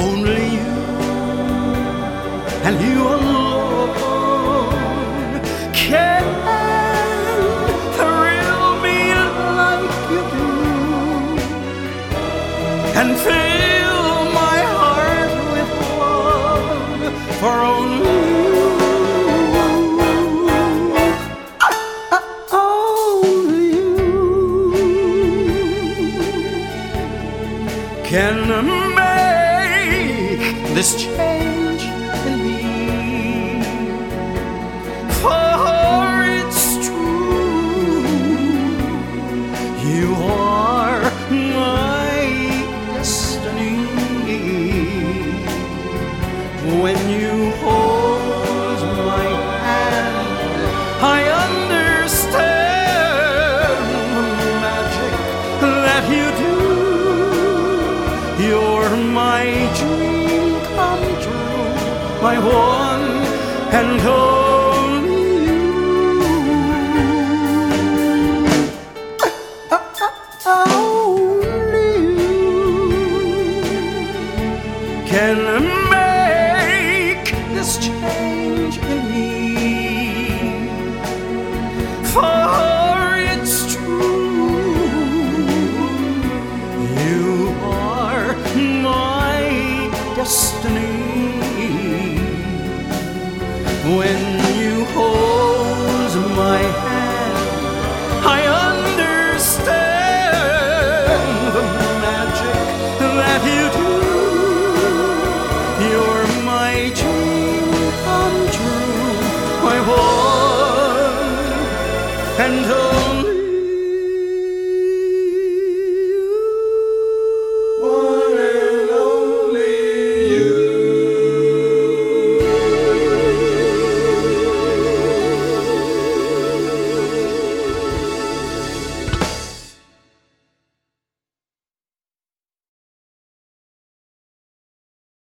Only you and you alone can thrill me like you do and fill my heart with love for only can make this change in me. For it's true, you are my destiny. When you hold my hand, I understand the magic that you do. You're my dream come true, my one and only you. Only you can make this change in me. For it's true, you are my destiny. When you hold my hand, I understand the magic that you do. You're my dream come true, my one and only.